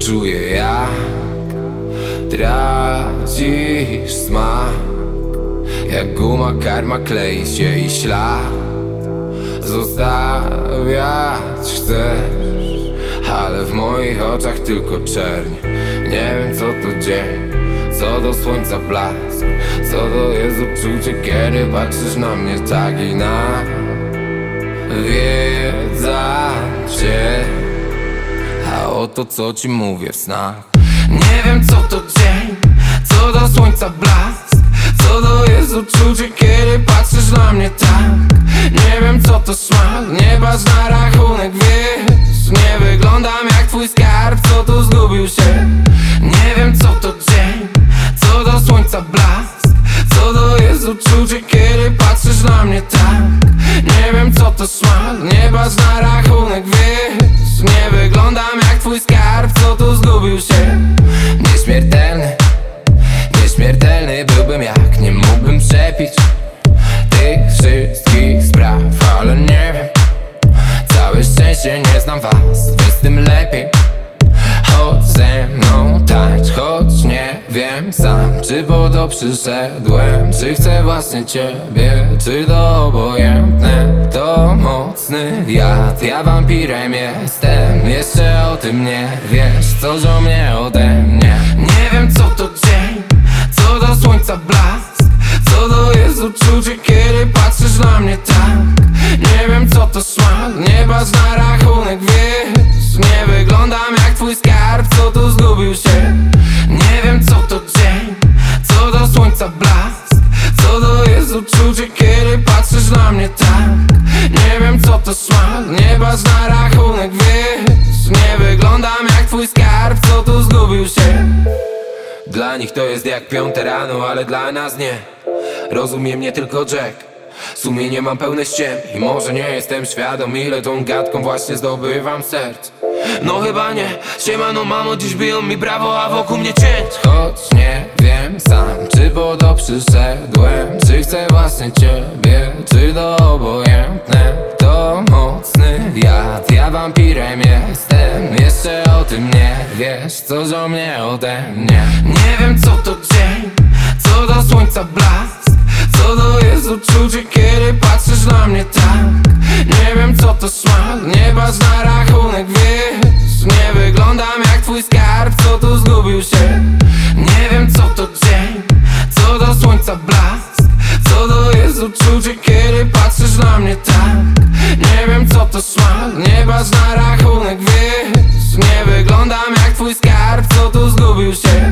czuję, jak tracisz smak. Jak guma karma klei się i ślad zostawiać chcesz, ale w moich oczach tylko czerń. Nie wiem co to dzień, co do słońca blask, co to jest uczucie, kiedy patrzysz na mnie tak i nawiedzać się. A oto co ci mówię w snach. Nie wiem co to dzień, co do słońca blask, co to jest uczucie, kiedy patrzysz na mnie tak. Nie wiem co to smak, nie patrz na rachunek, wiesz. Nie wyglądam jak twój skarb, co tu zgubił się. Nie wiem co to dzień, co do słońca blask, co to jest uczucie, kiedy patrzysz na mnie tak. Nie wiem co to smak, nie patrz na rachunek, wiesz. Nie wyglądam jak twój skarb, co tu zgubił się. Nieśmiertelny, nieśmiertelny byłbym, jak nie mógłbym przepić tych wszystkich spraw. Ale nie wiem, całe szczęście nie znam was, więc tym lepiej chodź ze mną tańcz, choć nie wiem sam, czy po to przyszedłem, czy chcę właśnie ciebie, czy to obojętne. To mocny wiatr, ja wampirem jestem, jeszcze o tym nie wiesz, coś o mnie ode mnie. Nie wiem co to dzień, co do słońca blask, co to jest uczucie, kiedy patrzysz na mnie tak. Nie wiem co to smak, nie patrz na rachunek, wiesz. Nie wyglądam jak twój skarb, co tu zgubił się. Nie wiem co to dzień, co do słońca blask, co to jest uczucie, kiedy patrzysz na mnie tak. Nie wiem co to smak, nie patrz na rachunek, wiesz. Nie wyglądam jak twój skarb, co tu zgubił się. Dla nich to jest jak 5 rano, ale dla nas nie. Rozumie mnie tylko Jack. Sumienie mam pełne ściem i może nie jestem świadom, ile tą gadką właśnie zdobywam serc. No chyba nie, siemano mamo, dziś biją mi brawo, a wokół mnie cień. Choć nie wiem sam, czy po to przyszedłem, czy chcę właśnie ciebie, czy to obojętne. To mocny wiatr, ja wampirem jestem, jeszcze o tym nie wiesz, coś o mnie ode mnie. Nie wiem co to dzień, co do słońca blask, co to jest uczucie, kiedy patrzysz na mnie tak. Nie wiem co to smak, nie patrz na rachunek, wiesz. Nie wyglądam jak twój skarb, co tu zgubił się. Nie wiem co to dzień, co do słońca blask, co to jest uczucie, kiedy patrzysz na mnie tak. Nie wiem co to smak, nie patrz na rachunek, wiesz. Nie wyglądam jak twój skarb, co tu zgubił się.